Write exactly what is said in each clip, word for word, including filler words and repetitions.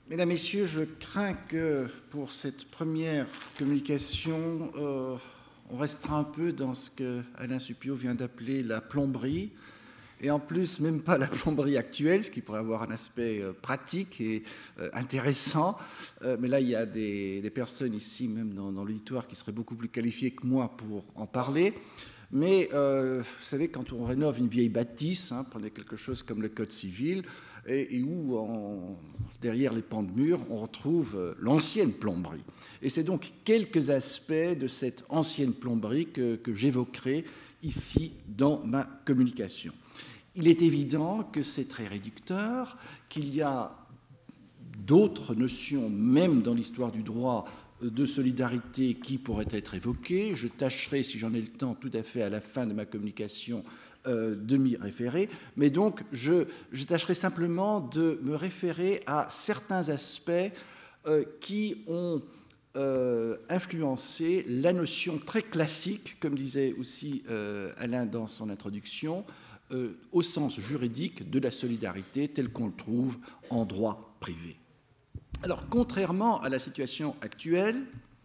Mesdames, Messieurs, je crains que pour cette première communication, euh, on restera un peu dans ce que Alain Supiot vient d'appeler la plomberie, et en plus, même pas la plomberie actuelle, ce qui pourrait avoir un aspect euh, pratique et euh, intéressant. Euh, mais là, il y a des, des personnes ici, même dans, dans l'auditoire, qui seraient beaucoup plus qualifiées que moi pour en parler. Mais euh, vous savez, quand on rénove une vieille bâtisse, hein, prenez quelque chose comme le Code civil, et, et où, en, derrière les pans de mur, on retrouve euh, l'ancienne plomberie. Et c'est donc quelques aspects de cette ancienne plomberie que, que j'évoquerai ici dans ma communication. Il est évident que c'est très réducteur, qu'il y a d'autres notions, même dans l'histoire du droit, de solidarité qui pourraient être évoquées. Je tâcherai, si j'en ai le temps, tout à fait à la fin de ma communication, euh, de m'y référer. Mais donc, je, je tâcherai simplement de me référer à certains aspects euh, qui ont euh, influencé la notion très classique, comme disait aussi euh, Alain dans son introduction, euh, au sens juridique de la solidarité telle qu'on le trouve en droit privé. Alors, contrairement à la situation actuelle,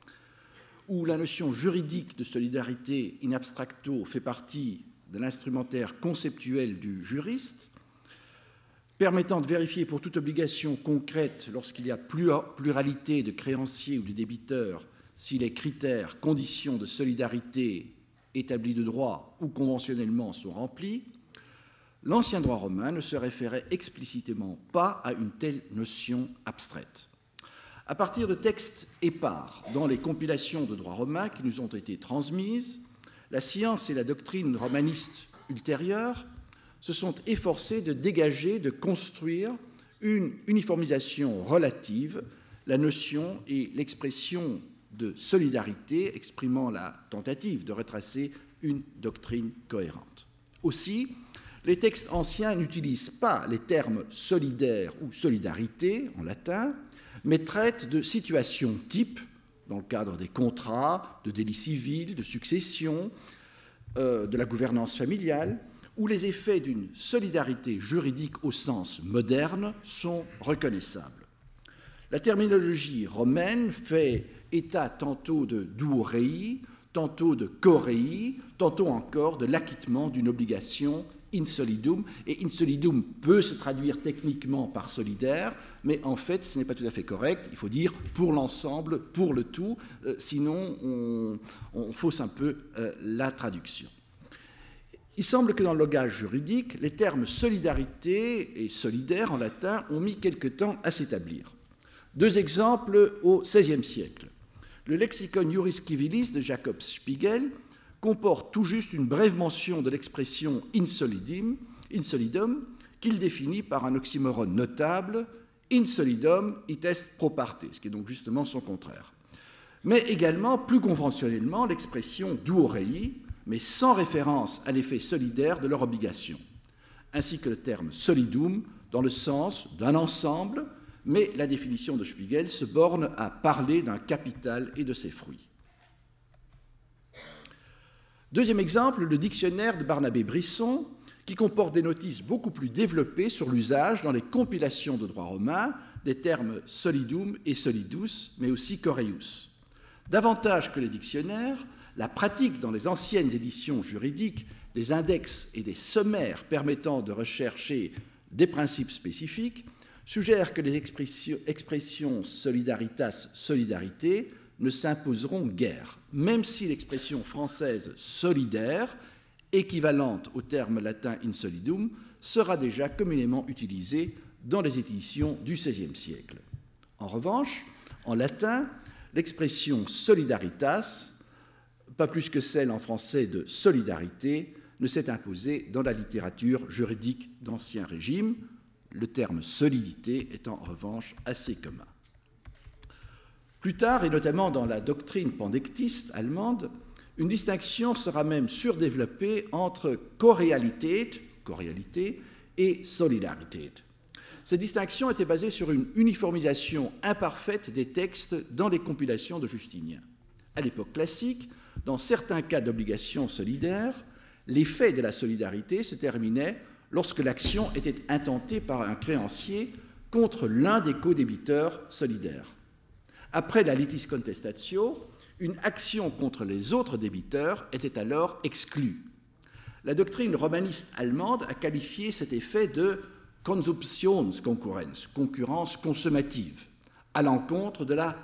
où la notion juridique de solidarité in abstracto fait partie de l'instrumentaire conceptuel du juriste, permettant de vérifier pour toute obligation concrète, lorsqu'il y a pluralité de créanciers ou de débiteurs, si les critères, conditions de solidarité établis de droit ou conventionnellement sont remplis, l'ancien droit romain ne se référait explicitement pas à une telle notion abstraite. À partir de textes épars dans les compilations de droit romain qui nous ont été transmises, la science et la doctrine romaniste ultérieure se sont efforcées de dégager, de construire une uniformisation relative, la notion et l'expression de solidarité exprimant la tentative de retracer une doctrine cohérente. Aussi, les textes anciens n'utilisent pas les termes solidaire ou solidarité en latin, mais traitent de situations types dans le cadre des contrats, de délits civils, de succession, euh, de la gouvernance familiale, où les effets d'une solidarité juridique au sens moderne sont reconnaissables. La terminologie romaine fait état tantôt de duo-rei, tantôt de co-rei, tantôt encore de l'acquittement d'une obligation in solidum, et in solidum peut se traduire techniquement par solidaire, mais en fait, ce n'est pas tout à fait correct. Il faut dire pour l'ensemble, pour le tout, euh, sinon on, on fausse un peu euh, la traduction. Il semble que dans le langage juridique, les termes solidarité et solidaire en latin ont mis quelque temps à s'établir. Deux exemples au seizième siècle. Le Lexicon Juris Civilis de Jacob Spiegel comporte tout juste une brève mention de l'expression in solidum, in solidum qu'il définit par un oxymorone notable, in solidum it est pro parte, ce qui est donc justement son contraire. Mais également, plus conventionnellement, l'expression duo rei, mais sans référence à l'effet solidaire de leur obligation, ainsi que le terme solidum dans le sens d'un ensemble, mais la définition de Spiegel se borne à parler d'un capital et de ses fruits. Deuxième exemple, le dictionnaire de Barnabé Brisson, qui comporte des notices beaucoup plus développées sur l'usage dans les compilations de droit romain des termes solidum et solidus, mais aussi coreius. Davantage que les dictionnaires, la pratique dans les anciennes éditions juridiques des index et des sommaires permettant de rechercher des principes spécifiques suggère que les expressions, expressions solidaritas, solidarité ne s'imposeront guère, même si l'expression française solidaire, équivalente au terme latin in solidum, sera déjà communément utilisée dans les éditions du seizième siècle. En revanche, en latin, l'expression solidaritas, pas plus que celle en français de solidarité, ne s'est imposée dans la littérature juridique d'Ancien Régime, le terme solidité étant en revanche assez commun. Plus tard, et notamment dans la doctrine pandectiste allemande, une distinction sera même surdéveloppée entre Korealität, koréalité, et Solidarität. Cette distinction était basée sur une uniformisation imparfaite des textes dans les compilations de Justinien. À l'époque classique, dans certains cas d'obligation solidaire, l'effet de la solidarité se terminait lorsque l'action était intentée par un créancier contre l'un des codébiteurs solidaires. Après la litis contestatio, une action contre les autres débiteurs était alors exclue. La doctrine romaniste allemande a qualifié cet effet de Konsumptionskonkurrenz, concurrence consommative, à l'encontre de la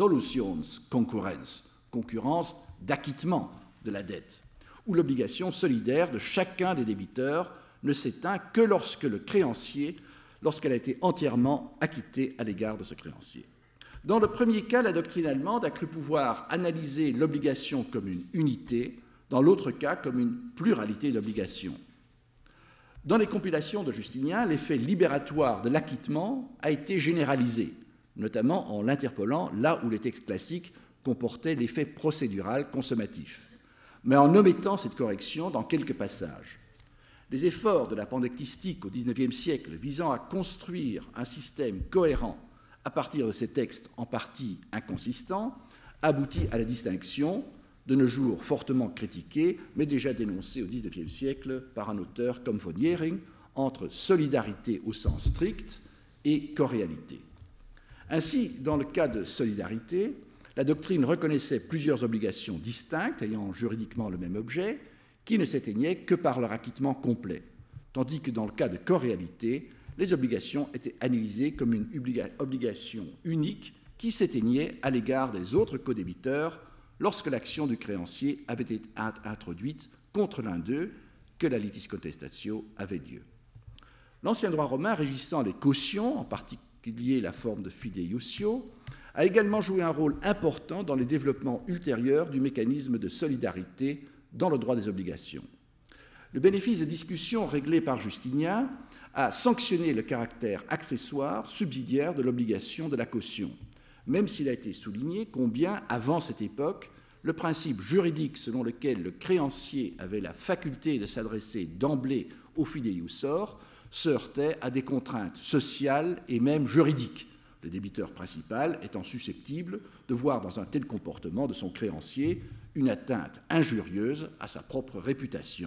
Solutionskonkurrenz, concurrence d'acquittement de la dette, où l'obligation solidaire de chacun des débiteurs ne s'éteint que lorsque le créancier, lorsqu'elle a été entièrement acquittée à l'égard de ce créancier. Dans le premier cas, la doctrine allemande a cru pouvoir analyser l'obligation comme une unité, dans l'autre cas comme une pluralité d'obligations. Dans les compilations de Justinien, l'effet libératoire de l'acquittement a été généralisé, notamment en l'interpolant là où les textes classiques comportaient l'effet procédural consommatif, mais en omettant cette correction dans quelques passages. Les efforts de la pandectistique au dix-neuvième siècle visant à construire un système cohérent à partir de ces textes en partie inconsistants aboutit à la distinction, de nos jours fortement critiquée, mais déjà dénoncée au dix-neuvième siècle par un auteur comme von Jhering, entre solidarité au sens strict et corréalité. Ainsi, dans le cas de solidarité, la doctrine reconnaissait plusieurs obligations distinctes ayant juridiquement le même objet, qui ne s'éteignaient que par leur acquittement complet, tandis que dans le cas de corréalité, les obligations étaient analysées comme une obligation unique qui s'éteignait à l'égard des autres codébiteurs lorsque l'action du créancier avait été introduite contre l'un d'eux, que la litis contestatio avait lieu. L'ancien droit romain régissant les cautions, en particulier la forme de fideiusio, a également joué un rôle important dans les développements ultérieurs du mécanisme de solidarité dans le droit des obligations. Le bénéfice de discussions réglées par Justinien a sanctionné le caractère accessoire, subsidiaire de l'obligation de la caution, même s'il a été souligné combien, avant cette époque, le principe juridique selon lequel le créancier avait la faculté de s'adresser d'emblée au fideiussor se heurtait à des contraintes sociales et même juridiques, le débiteur principal étant susceptible de voir dans un tel comportement de son créancier une atteinte injurieuse à sa propre réputation.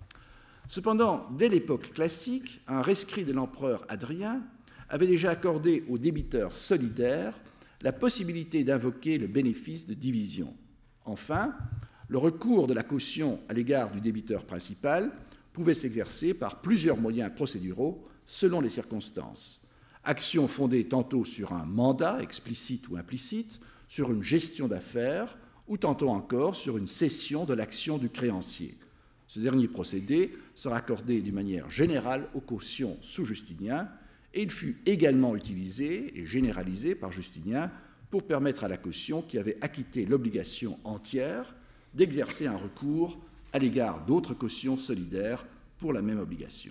Cependant, dès l'époque classique, un rescrit de l'empereur Hadrien avait déjà accordé aux débiteurs solidaires la possibilité d'invoquer le bénéfice de division. Enfin, le recours de la caution à l'égard du débiteur principal pouvait s'exercer par plusieurs moyens procéduraux selon les circonstances. Action fondée tantôt sur un mandat explicite ou implicite, sur une gestion d'affaires, ou tantôt encore sur une cession de l'action du créancier. Ce dernier procédé sera accordé d'une manière générale aux cautions sous Justinien, et il fut également utilisé et généralisé par Justinien pour permettre à la caution qui avait acquitté l'obligation entière d'exercer un recours à l'égard d'autres cautions solidaires pour la même obligation.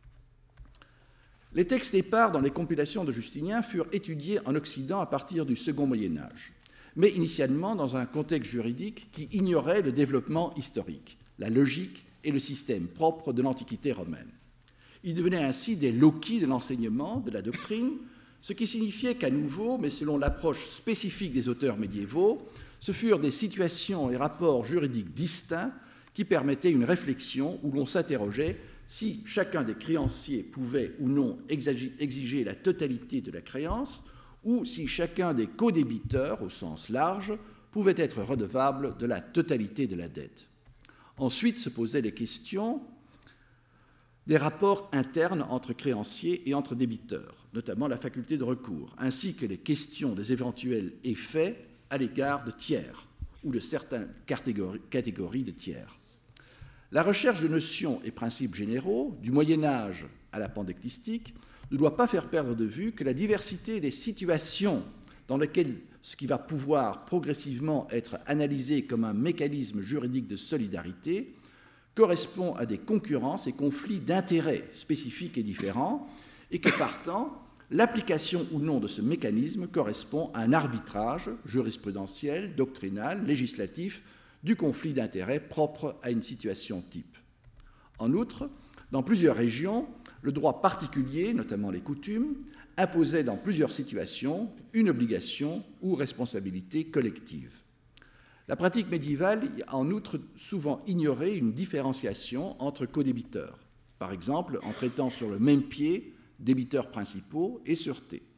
Les textes épars dans les compilations de Justinien furent étudiés en Occident à partir du Second Moyen Âge, mais initialement dans un contexte juridique qui ignorait le développement historique, la logique et le système propre de l'Antiquité romaine. Ils devenaient ainsi des loci de l'enseignement, de la doctrine, ce qui signifiait qu'à nouveau, mais selon l'approche spécifique des auteurs médiévaux, ce furent des situations et rapports juridiques distincts qui permettaient une réflexion où l'on s'interrogeait si chacun des créanciers pouvait ou non exiger la totalité de la créance, ou si chacun des codébiteurs, au sens large, pouvait être redevable de la totalité de la dette. Ensuite se posaient les questions des rapports internes entre créanciers et entre débiteurs, notamment la faculté de recours, ainsi que les questions des éventuels effets à l'égard de tiers ou de certaines catégories de tiers. La recherche de notions et principes généraux, du Moyen Âge à la pandectistique, ne doit pas faire perdre de vue que la diversité des situations dans lesquelles ce qui va pouvoir progressivement être analysé comme un mécanisme juridique de solidarité correspond à des concurrences et conflits d'intérêts spécifiques et différents, et que partant, l'application ou non de ce mécanisme correspond à un arbitrage jurisprudentiel, doctrinal, législatif du conflit d'intérêts propre à une situation type. En outre, dans plusieurs régions, le droit particulier, notamment les coutumes, imposait dans plusieurs situations une obligation ou responsabilité collective. La pratique médiévale a en outre souvent ignoré une différenciation entre codébiteurs, par exemple en traitant sur le même pied débiteurs principaux et sûreté.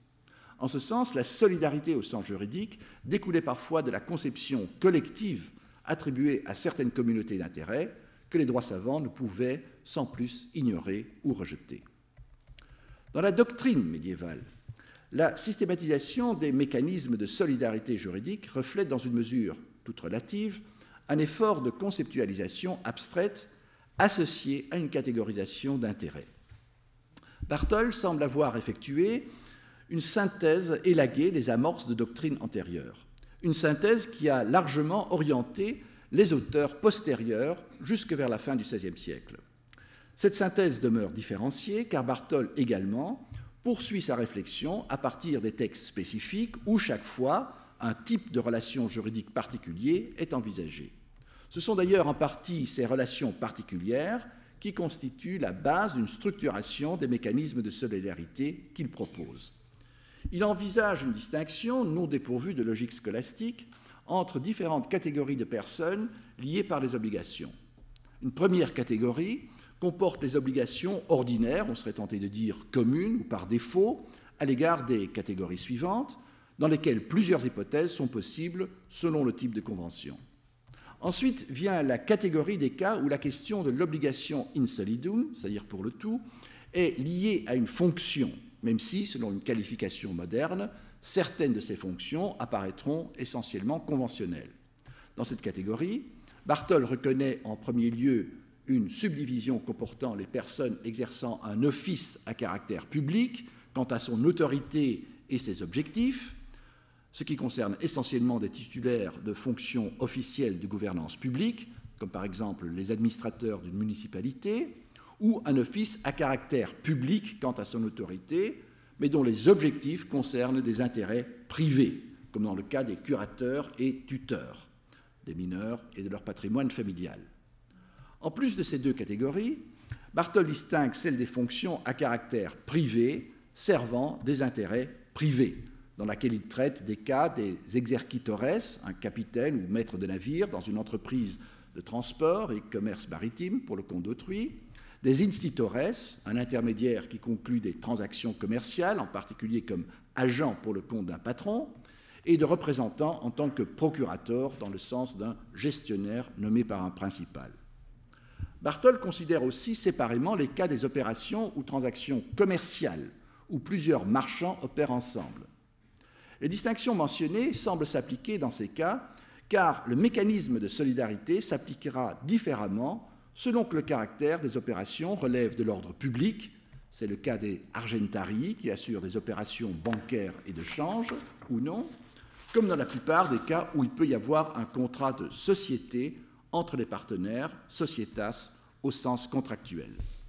En ce sens, la solidarité au sens juridique découlait parfois de la conception collective attribuée à certaines communautés d'intérêt que les droits savants ne pouvaient sans plus ignorer ou rejeter. Dans la doctrine médiévale, la systématisation des mécanismes de solidarité juridique reflète dans une mesure toute relative un effort de conceptualisation abstraite associé à une catégorisation d'intérêts. Bartol semble avoir effectué une synthèse élaguée des amorces de doctrine antérieures, une synthèse qui a largement orienté les auteurs postérieurs jusque vers la fin du seizième siècle. Cette synthèse demeure différenciée car Bartol également poursuit sa réflexion à partir des textes spécifiques où chaque fois un type de relation juridique particulier est envisagé. Ce sont d'ailleurs en partie ces relations particulières qui constituent la base d'une structuration des mécanismes de solidarité qu'il propose. Il envisage une distinction non dépourvue de logique scolastique entre différentes catégories de personnes liées par les obligations. Une première catégorie comporte les obligations ordinaires, on serait tenté de dire communes ou par défaut, à l'égard des catégories suivantes, dans lesquelles plusieurs hypothèses sont possibles selon le type de convention. Ensuite vient la catégorie des cas où la question de l'obligation in solidum, c'est-à-dire pour le tout, est liée à une fonction, même si, selon une qualification moderne, certaines de ces fonctions apparaîtront essentiellement conventionnelles. Dans cette catégorie, Bartol reconnaît en premier lieu une subdivision comportant les personnes exerçant un office à caractère public quant à son autorité et ses objectifs, ce qui concerne essentiellement des titulaires de fonctions officielles de gouvernance publique, comme par exemple les administrateurs d'une municipalité, ou un office à caractère public quant à son autorité, mais dont les objectifs concernent des intérêts privés, comme dans le cas des curateurs et tuteurs des mineurs et de leur patrimoine familial. En plus de ces deux catégories, Bartol distingue celle des fonctions à caractère privé servant des intérêts privés, dans laquelle il traite des cas des exercitores, un capitaine ou maître de navire dans une entreprise de transport et commerce maritime pour le compte d'autrui, des institores, un intermédiaire qui conclut des transactions commerciales, en particulier comme agent pour le compte d'un patron, et de représentants en tant que procurateur dans le sens d'un gestionnaire nommé par un principal. Bartol considère aussi séparément les cas des opérations ou transactions commerciales où plusieurs marchands opèrent ensemble. Les distinctions mentionnées semblent s'appliquer dans ces cas car le mécanisme de solidarité s'appliquera différemment selon que le caractère des opérations relève de l'ordre public, c'est le cas des argentarii qui assurent des opérations bancaires et de change, ou non, comme dans la plupart des cas où il peut y avoir un contrat de société entre les partenaires, societas, au sens contractuel.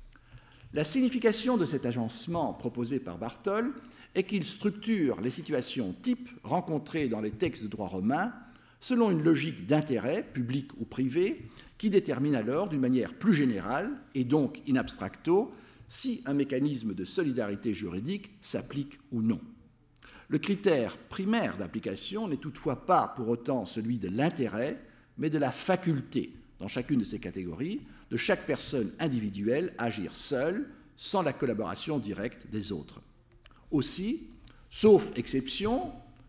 La signification de cet agencement proposé par Bartol est qu'il structure les situations types rencontrées dans les textes de droit romain selon une logique d'intérêt, public ou privé, qui détermine alors d'une manière plus générale, et donc in abstracto, si un mécanisme de solidarité juridique s'applique ou non. Le critère primaire d'application n'est toutefois pas pour autant celui de l'intérêt, mais de la faculté, dans chacune de ces catégories, de chaque personne individuelle à agir seule, sans la collaboration directe des autres. Aussi, sauf exception,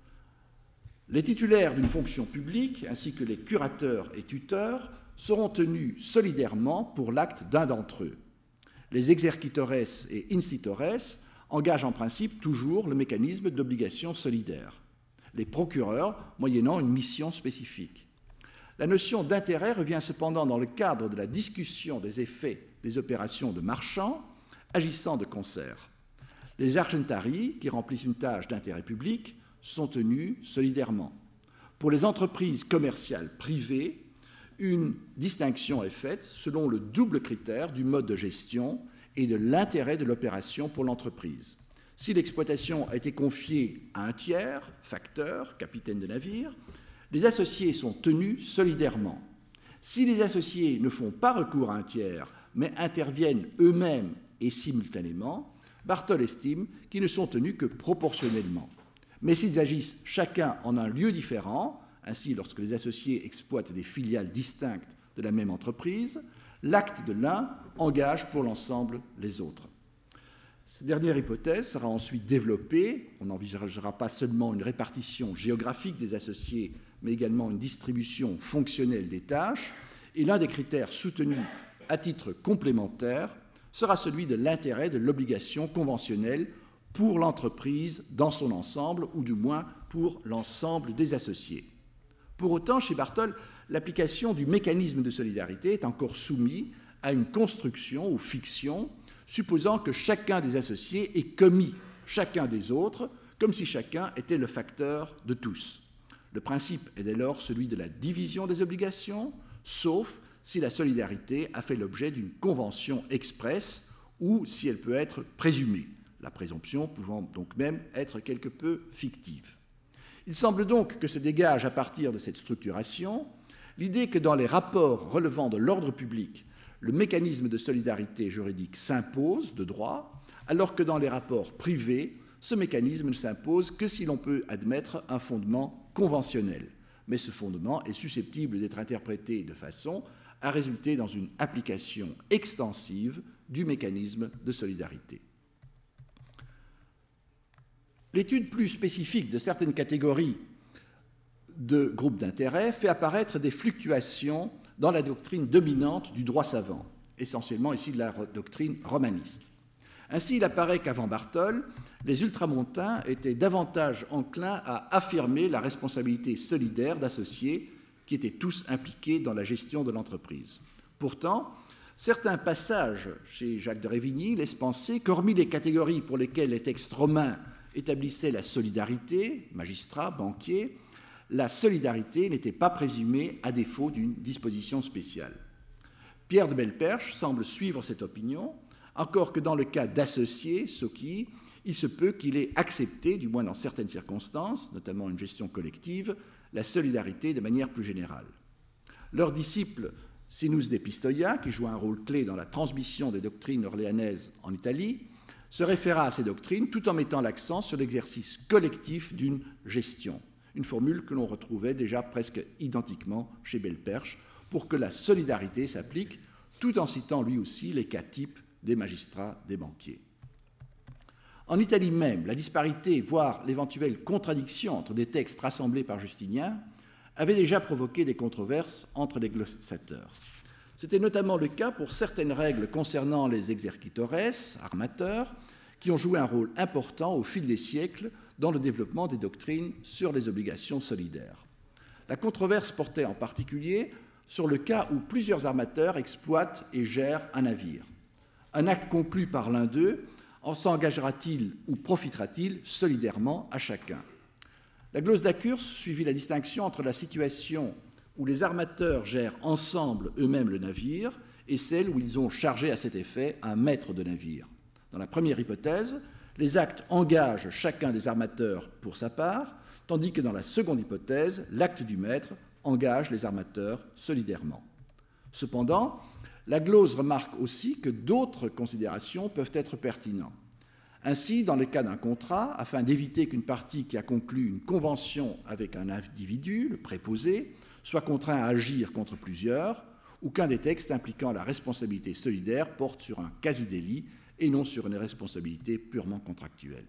les titulaires d'une fonction publique, ainsi que les curateurs et tuteurs, seront tenus solidairement pour l'acte d'un d'entre eux. Les exercitores et institores engagent en principe toujours le mécanisme d'obligation solidaire. Les procureurs, moyennant une mission spécifique. La notion d'intérêt revient cependant dans le cadre de la discussion des effets des opérations de marchands agissant de concert. Les argentarii, qui remplissent une tâche d'intérêt public, sont tenus solidairement. Pour les entreprises commerciales privées, une distinction est faite selon le double critère du mode de gestion et de l'intérêt de l'opération pour l'entreprise. Si l'exploitation a été confiée à un tiers, facteur, capitaine de navire, les associés sont tenus solidairement. Si les associés ne font pas recours à un tiers, mais interviennent eux-mêmes et simultanément, Bartol estime qu'ils ne sont tenus que proportionnellement. Mais s'ils agissent chacun en un lieu différent, ainsi lorsque les associés exploitent des filiales distinctes de la même entreprise, l'acte de l'un engage pour l'ensemble les autres. Cette dernière hypothèse sera ensuite développée. On n'envisagera pas seulement une répartition géographique des associés, mais également une distribution fonctionnelle des tâches. Et l'un des critères soutenus à titre complémentaire sera celui de l'intérêt de l'obligation conventionnelle pour l'entreprise dans son ensemble, ou du moins pour l'ensemble des associés. Pour autant, chez Bartol, l'application du mécanisme de solidarité est encore soumise à une construction ou fiction, supposant que chacun des associés est commis chacun des autres, comme si chacun était le facteur de tous. Le principe est dès lors celui de la division des obligations, sauf si la solidarité a fait l'objet d'une convention expresse ou si elle peut être présumée, la présomption pouvant donc même être quelque peu fictive. Il semble donc que se dégage à partir de cette structuration l'idée que dans les rapports relevant de l'ordre public, le mécanisme de solidarité juridique s'impose de droit, alors que dans les rapports privés, ce mécanisme ne s'impose que si l'on peut admettre un fondement conventionnel. Mais ce fondement est susceptible d'être interprété de façon à résulter dans une application extensive du mécanisme de solidarité. L'étude plus spécifique de certaines catégories de groupes d'intérêt fait apparaître des fluctuations dans la doctrine dominante du droit savant, essentiellement ici de la doctrine romaniste. Ainsi, il apparaît qu'avant Bartol, les ultramontains étaient davantage enclins à affirmer la responsabilité solidaire d'associés qui étaient tous impliqués dans la gestion de l'entreprise. Pourtant, certains passages chez Jacques de Révigny laissent penser qu'hormis les catégories pour lesquelles les textes romains établissaient la solidarité, magistrats, banquiers, la solidarité n'était pas présumée à défaut d'une disposition spéciale. Pierre de Belperche semble suivre cette opinion, encore que dans le cas d'associés, Socky, il se peut qu'il ait accepté, du moins dans certaines circonstances, notamment une gestion collective, la solidarité de manière plus générale. Leur disciple Sinus de Pistoia, qui joue un rôle clé dans la transmission des doctrines orléanaises en Italie, se référa à ces doctrines tout en mettant l'accent sur l'exercice collectif d'une gestion, une formule que l'on retrouvait déjà presque identiquement chez Belperche, pour que la solidarité s'applique, tout en citant lui aussi les cas types des magistrats, des banquiers. En Italie même, la disparité, voire l'éventuelle contradiction entre des textes rassemblés par Justinien, avait déjà provoqué des controverses entre les glossateurs. C'était notamment le cas pour certaines règles concernant les exercitores, armateurs, qui ont joué un rôle important au fil des siècles dans le développement des doctrines sur les obligations solidaires. La controverse portait en particulier sur le cas où plusieurs armateurs exploitent et gèrent un navire. Un acte conclu par l'un d'eux en s'engagera-t-il ou profitera-t-il solidairement à chacun? La glosse d'Accurs suivit la distinction entre la situation où les armateurs gèrent ensemble eux-mêmes le navire et celle où ils ont chargé à cet effet un maître de navire. Dans la première hypothèse, les actes engagent chacun des armateurs pour sa part, tandis que dans la seconde hypothèse, l'acte du maître engage les armateurs solidairement. Cependant, la glose remarque aussi que d'autres considérations peuvent être pertinentes. Ainsi, dans le cas d'un contrat, afin d'éviter qu'une partie qui a conclu une convention avec un individu, le préposé, soit contraint à agir contre plusieurs, ou qu'un des textes impliquant la responsabilité solidaire porte sur un quasi-délit et non sur une responsabilité purement contractuelle.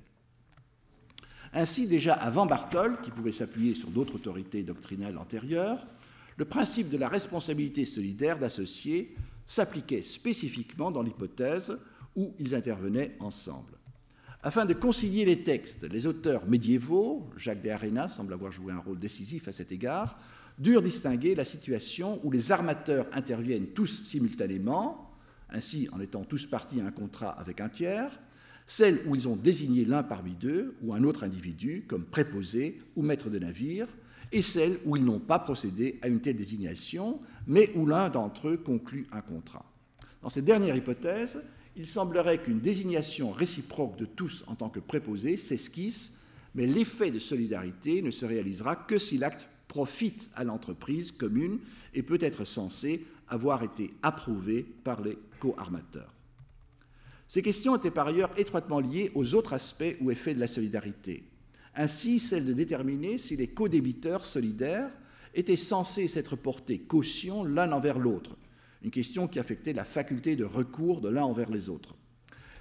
Ainsi, déjà avant Bartol, qui pouvait s'appuyer sur d'autres autorités doctrinales antérieures, le principe de la responsabilité solidaire d'associés s'appliquait spécifiquement dans l'hypothèse où ils intervenaient ensemble. Afin de concilier les textes, les auteurs médiévaux, Jacques de Arena semble avoir joué un rôle décisif à cet égard, durent distinguer la situation où les armateurs interviennent tous simultanément, ainsi en étant tous partis à un contrat avec un tiers, celle où ils ont désigné l'un parmi deux ou un autre individu comme préposé ou maître de navire, et celle où ils n'ont pas procédé à une telle désignation, mais où l'un d'entre eux conclut un contrat. Dans cette dernière hypothèse, il semblerait qu'une désignation réciproque de tous en tant que préposés s'esquisse, mais l'effet de solidarité ne se réalisera que si l'acte profite à l'entreprise commune et peut être censé avoir été approuvé par les co-armateurs. Ces questions étaient par ailleurs étroitement liées aux autres aspects ou effets de la solidarité. Ainsi, celle de déterminer si les codébiteurs solidaires étaient censés s'être portés caution l'un envers l'autre, une question qui affectait la faculté de recours de l'un envers les autres.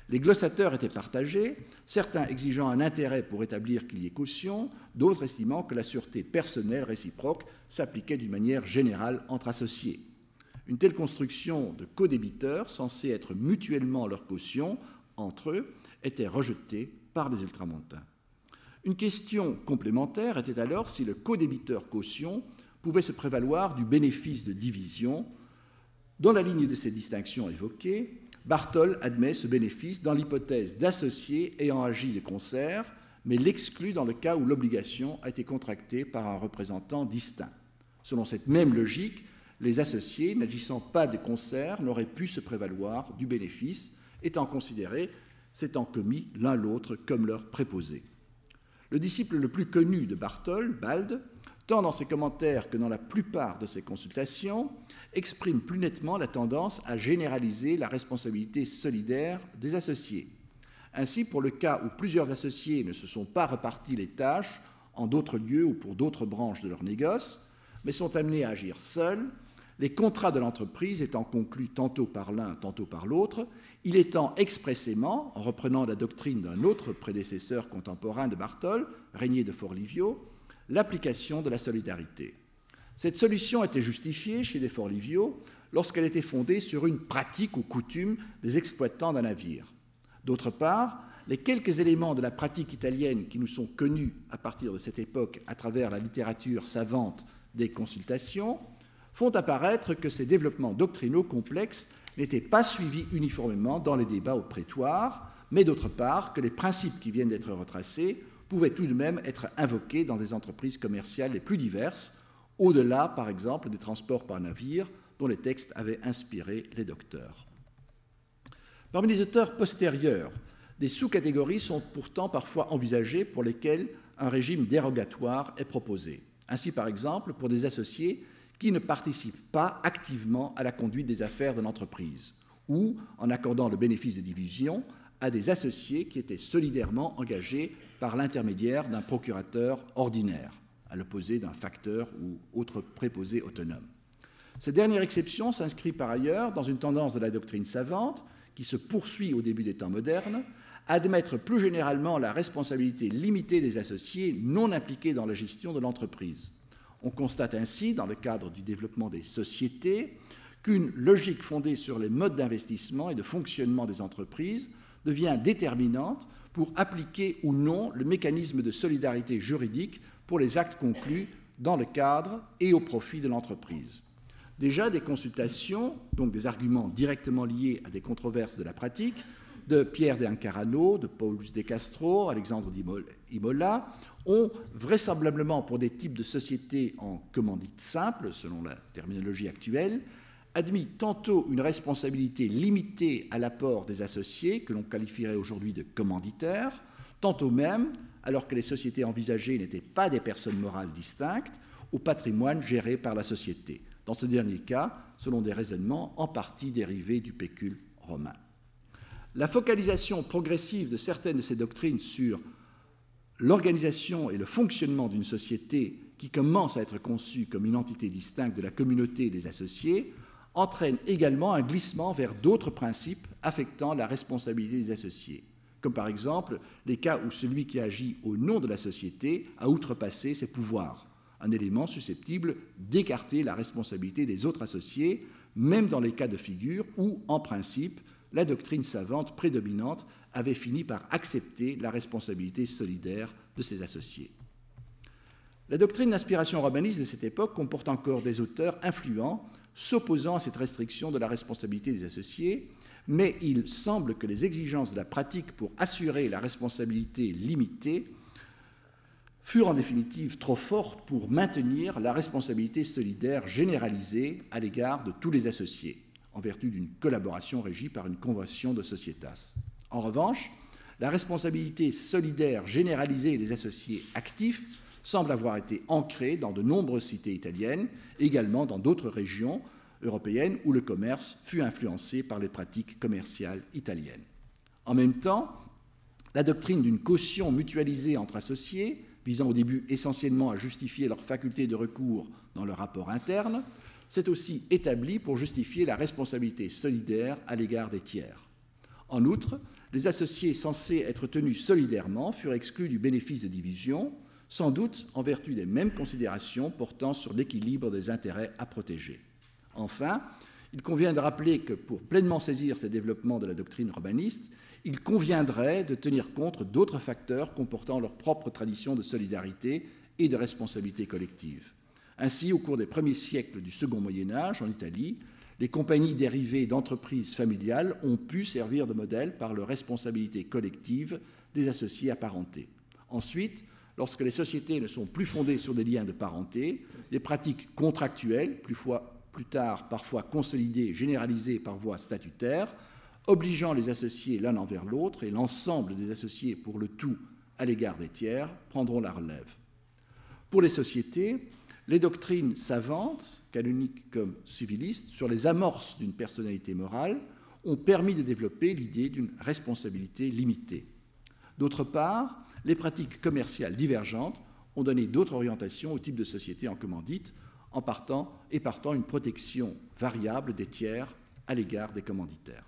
Les glossateurs étaient partagés, certains exigeant un intérêt pour établir qu'il y ait caution, d'autres estimant que la sûreté personnelle réciproque s'appliquait d'une manière générale entre associés. Une telle construction de codébiteurs, censés être mutuellement leur caution entre eux, était rejetée par les ultramontains. Une question complémentaire était alors si le codébiteur caution pouvait se prévaloir du bénéfice de division. Dans la ligne de ces distinctions évoquées, Bartol admet ce bénéfice dans l'hypothèse d'associés ayant agi de concert, mais l'exclut dans le cas où l'obligation a été contractée par un représentant distinct. Selon cette même logique, les associés, n'agissant pas de concert, n'auraient pu se prévaloir du bénéfice, étant considérés s'étant commis l'un l'autre comme leurs préposés. Le disciple le plus connu de Bartol, Bald, tant dans ses commentaires que dans la plupart de ses consultations, exprime plus nettement la tendance à généraliser la responsabilité solidaire des associés. Ainsi, pour le cas où plusieurs associés ne se sont pas répartis les tâches en d'autres lieux ou pour d'autres branches de leur négoce, mais sont amenés à agir seuls, les contrats de l'entreprise étant conclus tantôt par l'un, tantôt par l'autre, il étend expressément, en reprenant la doctrine d'un autre prédécesseur contemporain de Bartol, Régnier de Forlivio, l'application de la solidarité. Cette solution était justifiée chez les Forlivio lorsqu'elle était fondée sur une pratique ou coutume des exploitants d'un navire. D'autre part, les quelques éléments de la pratique italienne qui nous sont connus à partir de cette époque à travers la littérature savante des consultations font apparaître que ces développements doctrinaux complexes n'étaient pas suivis uniformément dans les débats au prétoire, mais d'autre part que les principes qui viennent d'être retracés pouvaient tout de même être invoqués dans des entreprises commerciales les plus diverses, au-delà, par exemple, des transports par navire dont les textes avaient inspiré les docteurs. Parmi les auteurs postérieurs, des sous-catégories sont pourtant parfois envisagées pour lesquelles un régime dérogatoire est proposé. Ainsi, par exemple, pour des associés qui ne participent pas activement à la conduite des affaires de l'entreprise, ou en accordant le bénéfice de division à des associés qui étaient solidairement engagés par l'intermédiaire d'un procurateur ordinaire, à l'opposé d'un facteur ou autre préposé autonome. Cette dernière exception s'inscrit par ailleurs dans une tendance de la doctrine savante qui se poursuit au début des temps modernes, à admettre plus généralement la responsabilité limitée des associés non impliqués dans la gestion de l'entreprise. On constate ainsi, dans le cadre du développement des sociétés, qu'une logique fondée sur les modes d'investissement et de fonctionnement des entreprises devient déterminante pour appliquer ou non le mécanisme de solidarité juridique pour les actes conclus dans le cadre et au profit de l'entreprise. Déjà, des consultations, donc des arguments directement liés à des controverses de la pratique, de Pierre de Ancarano, de Paulus de Castro, Alexandre d'Imola, ont vraisemblablement, pour des types de sociétés en commandite simple, selon la terminologie actuelle, admis tantôt une responsabilité limitée à l'apport des associés, que l'on qualifierait aujourd'hui de commanditaires, tantôt même, alors que les sociétés envisagées n'étaient pas des personnes morales distinctes, au patrimoine géré par la société. Dans ce dernier cas, selon des raisonnements en partie dérivés du pécule romain. La focalisation progressive de certaines de ces doctrines sur l'organisation et le fonctionnement d'une société qui commence à être conçue comme une entité distincte de la communauté des associés entraîne également un glissement vers d'autres principes affectant la responsabilité des associés, comme par exemple les cas où celui qui agit au nom de la société a outrepassé ses pouvoirs, un élément susceptible d'écarter la responsabilité des autres associés, même dans les cas de figure où, en principe, la doctrine savante prédominante avait fini par accepter la responsabilité solidaire de ses associés. La doctrine d'inspiration romaniste de cette époque comporte encore des auteurs influents s'opposant à cette restriction de la responsabilité des associés, mais il semble que les exigences de la pratique pour assurer la responsabilité limitée furent en définitive trop fortes pour maintenir la responsabilité solidaire généralisée à l'égard de tous les associés, en vertu d'une collaboration régie par une convention de societas. En revanche, la responsabilité solidaire généralisée des associés actifs semble avoir été ancrée dans de nombreuses cités italiennes, également dans d'autres régions européennes où le commerce fut influencé par les pratiques commerciales italiennes. En même temps, la doctrine d'une caution mutualisée entre associés, visant au début essentiellement à justifier leur faculté de recours dans leur rapport interne, s'est aussi établie pour justifier la responsabilité solidaire à l'égard des tiers. En outre, les associés censés être tenus solidairement furent exclus du bénéfice de division, sans doute en vertu des mêmes considérations portant sur l'équilibre des intérêts à protéger. Enfin, il convient de rappeler que pour pleinement saisir ces développements de la doctrine romaniste, il conviendrait de tenir compte d'autres facteurs comportant leur propre tradition de solidarité et de responsabilité collective. Ainsi, au cours des premiers siècles du second Moyen-Âge, en Italie, les compagnies dérivées d'entreprises familiales ont pu servir de modèle par leur responsabilité collective des associés apparentés. Ensuite, lorsque les sociétés ne sont plus fondées sur des liens de parenté, des pratiques contractuelles, plus, fois, plus tard parfois consolidées et généralisées par voie statutaire, obligeant les associés l'un envers l'autre et l'ensemble des associés pour le tout à l'égard des tiers, prendront la relève. Pour les sociétés, les doctrines savantes, canoniques comme civilistes, sur les amorces d'une personnalité morale ont permis de développer l'idée d'une responsabilité limitée. D'autre part, les pratiques commerciales divergentes ont donné d'autres orientations au type de société en commandite, en partant et partant une protection variable des tiers à l'égard des commanditaires.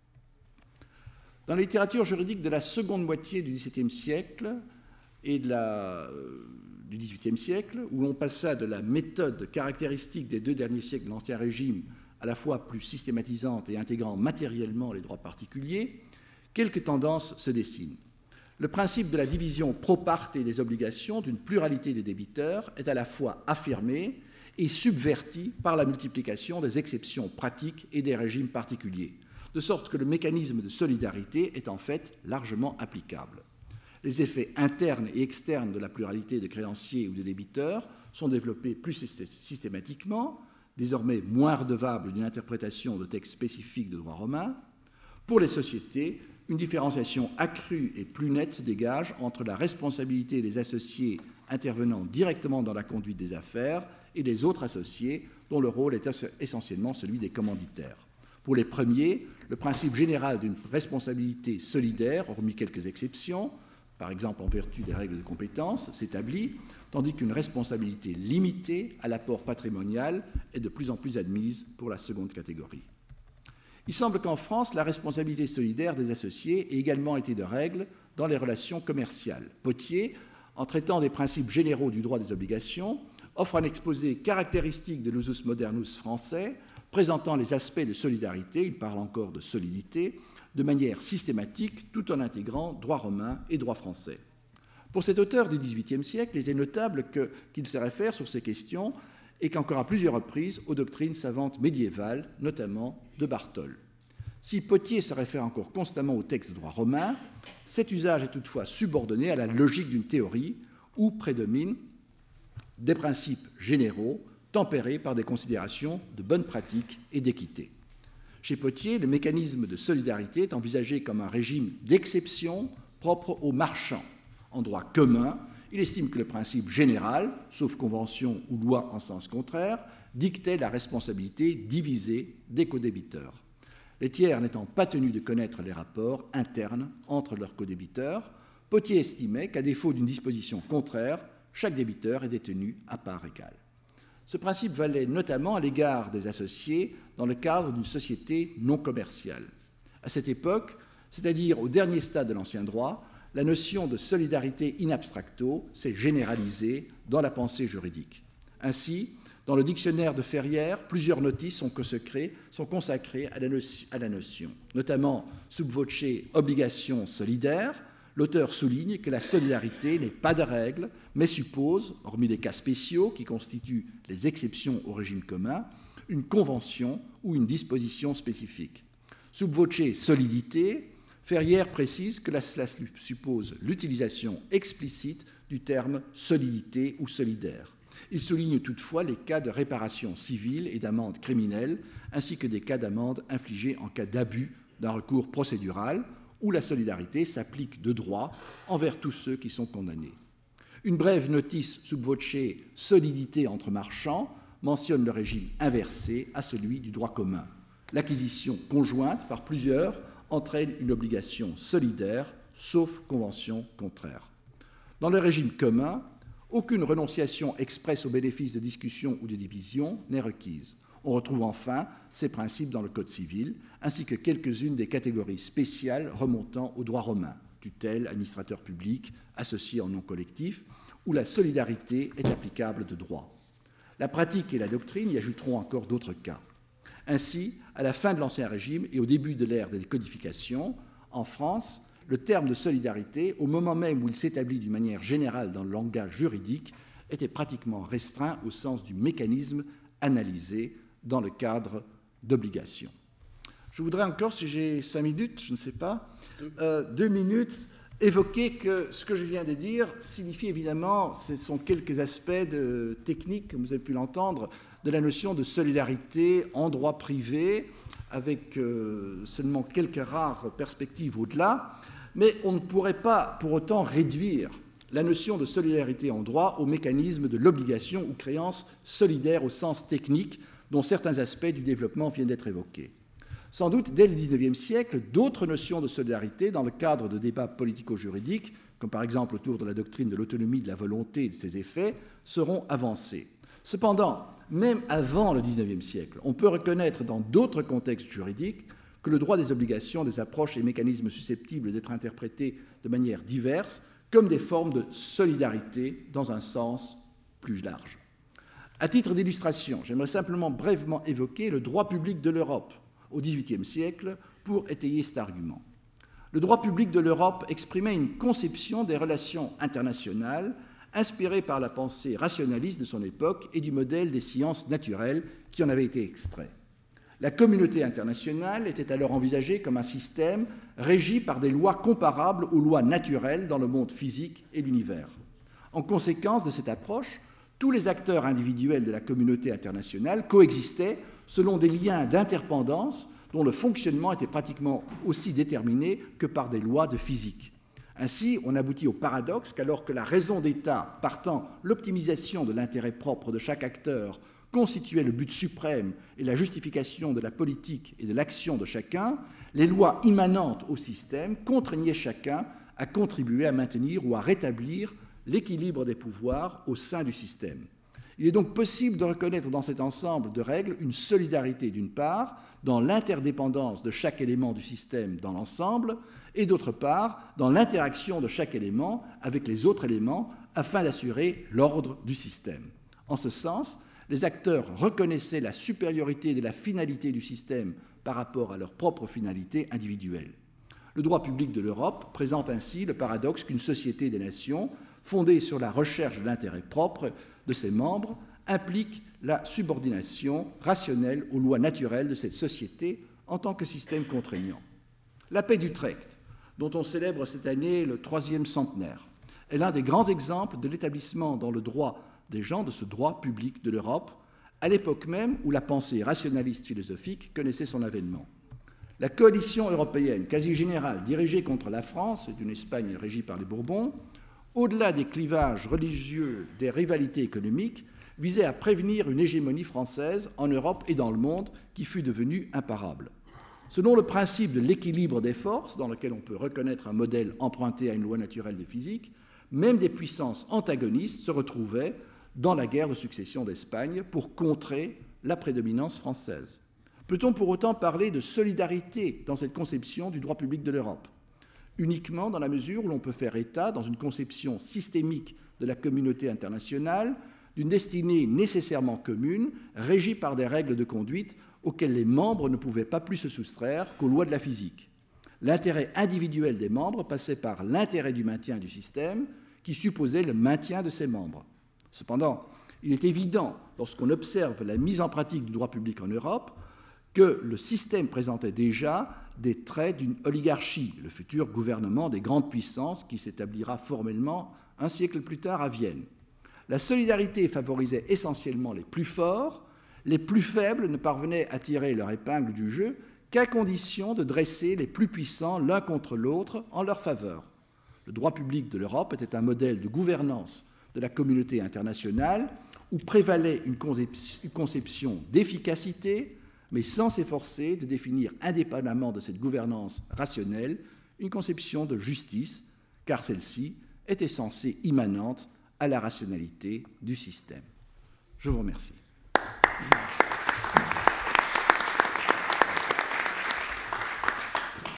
Dans la littérature juridique de la seconde moitié du dix-septième siècle et de la, euh, du dix-huitième siècle, où l'on passa de la méthode caractéristique des deux derniers siècles de l'Ancien Régime à la fois plus systématisante et intégrant matériellement les droits particuliers, quelques tendances se dessinent. Le principe de la division pro parte des obligations d'une pluralité des débiteurs est à la fois affirmé et subverti par la multiplication des exceptions pratiques et des régimes particuliers, de sorte que le mécanisme de solidarité est en fait largement applicable. Les effets internes et externes de la pluralité de créanciers ou de débiteurs sont développés plus systématiquement, désormais moins redevables d'une interprétation de textes spécifiques de droit romain. Pour les sociétés, une différenciation accrue et plus nette se dégage entre la responsabilité des associés intervenant directement dans la conduite des affaires et des autres associés dont le rôle est essentiellement celui des commanditaires. Pour les premiers, le principe général d'une responsabilité solidaire, hormis quelques exceptions, par exemple en vertu des règles de compétence, s'établit, tandis qu'une responsabilité limitée à l'apport patrimonial est de plus en plus admise pour la seconde catégorie. Il semble qu'en France, la responsabilité solidaire des associés ait également été de règle dans les relations commerciales. Pottier, en traitant des principes généraux du droit des obligations, offre un exposé caractéristique de l'usus modernus français, présentant les aspects de solidarité, il parle encore de solidité, de manière systématique, tout en intégrant droit romain et droit français. Pour cet auteur du dix-huitième siècle, il était notable que, qu'il se réfère sur ces questions et qu'encore à plusieurs reprises aux doctrines savantes médiévales, notamment de Bartol. Si Pottier se réfère encore constamment au texte de droit romain, cet usage est toutefois subordonné à la logique d'une théorie où prédominent des principes généraux tempérés par des considérations de bonne pratique et d'équité. Chez Pottier, le mécanisme de solidarité est envisagé comme un régime d'exception propre aux marchands. En droit commun, il estime que le principe général, sauf convention ou loi en sens contraire, dictait la responsabilité divisée des codébiteurs. Les tiers n'étant pas tenus de connaître les rapports internes entre leurs codébiteurs, Pottier estimait qu'à défaut d'une disposition contraire, chaque débiteur est détenu à part égale. Ce principe valait notamment à l'égard des associés dans le cadre d'une société non commerciale. À cette époque, c'est-à-dire au dernier stade de l'ancien droit, la notion de solidarité in abstracto s'est généralisée dans la pensée juridique. Ainsi, dans le dictionnaire de Ferrière, plusieurs notices sont consacrées, sont consacrées à, la notion, à la notion, notamment sub voce obligation solidaire. L'auteur souligne que la solidarité n'est pas de règle, mais suppose, hormis les cas spéciaux qui constituent les exceptions au régime commun, une convention ou une disposition spécifique. Sub voce solidité, Ferrière précise que cela suppose l'utilisation explicite du terme solidité ou solidaire. Il souligne toutefois les cas de réparation civile et d'amende criminelle, ainsi que des cas d'amende infligées en cas d'abus d'un recours procédural, où la solidarité s'applique de droit envers tous ceux qui sont condamnés. Une brève notice sub voce solidité entre marchands mentionne le régime inversé à celui du droit commun. L'acquisition conjointe par plusieurs entraîne une obligation solidaire, sauf convention contraire. Dans le régime commun, aucune renonciation expresse au bénéfice de discussion ou de division n'est requise. On retrouve enfin ces principes dans le Code civil, ainsi que quelques-unes des catégories spéciales remontant au droit romain, tutelle, administrateur public, associé en nom collectif, où la solidarité est applicable de droit. La pratique et la doctrine y ajouteront encore d'autres cas. Ainsi, à la fin de l'Ancien Régime et au début de l'ère des codifications, en France, le terme de solidarité, au moment même où il s'établit d'une manière générale dans le langage juridique, était pratiquement restreint au sens du mécanisme analysé dans le cadre d'obligation. Je voudrais encore, si j'ai cinq minutes, je ne sais pas, euh, deux minutes, évoquer que ce que je viens de dire signifie évidemment, ce sont quelques aspects de, techniques, comme vous avez pu l'entendre, de la notion de solidarité en droit privé, avec euh, seulement quelques rares perspectives au-delà, mais on ne pourrait pas pour autant réduire la notion de solidarité en droit au mécanisme de l'obligation ou créance solidaire au sens technique, dont certains aspects du développement viennent d'être évoqués. Sans doute, dès le dix-neuvième siècle, d'autres notions de solidarité dans le cadre de débats politico-juridiques, comme par exemple autour de la doctrine de l'autonomie de la volonté et de ses effets, seront avancées. Cependant, même avant le dix-neuvième siècle, on peut reconnaître dans d'autres contextes juridiques que le droit des obligations, des approches et mécanismes susceptibles d'être interprétés de manière diverse comme des formes de solidarité dans un sens plus large. À titre d'illustration, j'aimerais simplement brièvement évoquer le droit public de l'Europe au dix-huitième siècle pour étayer cet argument. Le droit public de l'Europe exprimait une conception des relations internationales inspirée par la pensée rationaliste de son époque et du modèle des sciences naturelles qui en avait été extrait. La communauté internationale était alors envisagée comme un système régi par des lois comparables aux lois naturelles dans le monde physique et l'univers. En conséquence de cette approche, tous les acteurs individuels de la communauté internationale coexistaient selon des liens d'interdépendance dont le fonctionnement était pratiquement aussi déterminé que par des lois de physique. Ainsi, on aboutit au paradoxe qu'alors que la raison d'État, partant l'optimisation de l'intérêt propre de chaque acteur, constituait le but suprême et la justification de la politique et de l'action de chacun, les lois immanentes au système contraignaient chacun à contribuer à maintenir ou à rétablir l'équilibre des pouvoirs au sein du système. Il est donc possible de reconnaître dans cet ensemble de règles une solidarité d'une part dans l'interdépendance de chaque élément du système dans l'ensemble et d'autre part dans l'interaction de chaque élément avec les autres éléments afin d'assurer l'ordre du système. En ce sens, les acteurs reconnaissaient la supériorité de la finalité du système par rapport à leur propre finalité individuelle. Le droit public de l'Europe présente ainsi le paradoxe qu'une société des nations, fondée sur la recherche de l'intérêt propre de ses membres, implique la subordination rationnelle aux lois naturelles de cette société en tant que système contraignant. La paix d'Utrecht, dont on célèbre cette année le troisième centenaire, est l'un des grands exemples de l'établissement dans le droit des gens de ce droit public de l'Europe, à l'époque même où la pensée rationaliste philosophique connaissait son avènement. La coalition européenne quasi générale dirigée contre la France et une Espagne régie par les Bourbons, au-delà des clivages religieux, des rivalités économiques, visait à prévenir une hégémonie française en Europe et dans le monde qui fut devenue imparable. Selon le principe de l'équilibre des forces, dans lequel on peut reconnaître un modèle emprunté à une loi naturelle des physiques, même des puissances antagonistes se retrouvaient dans la guerre de succession d'Espagne pour contrer la prédominance française. Peut-on pour autant parler de solidarité dans cette conception du droit public de l'Europe ? Uniquement dans la mesure où l'on peut faire état, dans une conception systémique de la communauté internationale, d'une destinée nécessairement commune, régie par des règles de conduite auxquelles les membres ne pouvaient pas plus se soustraire qu'aux lois de la physique. L'intérêt individuel des membres passait par l'intérêt du maintien du système, qui supposait le maintien de ses membres. Cependant, il est évident, lorsqu'on observe la mise en pratique du droit public en Europe, que le système présentait déjà des traits d'une oligarchie, le futur gouvernement des grandes puissances qui s'établira formellement un siècle plus tard à Vienne. La solidarité favorisait essentiellement les plus forts, les plus faibles ne parvenaient à tirer leur épingle du jeu qu'à condition de dresser les plus puissants l'un contre l'autre en leur faveur. Le droit public de l'Europe était un modèle de gouvernance de la communauté internationale où prévalait une conception d'efficacité, mais sans s'efforcer de définir indépendamment de cette gouvernance rationnelle une conception de justice, car celle-ci était censée immanente à la rationalité du système. Je vous remercie.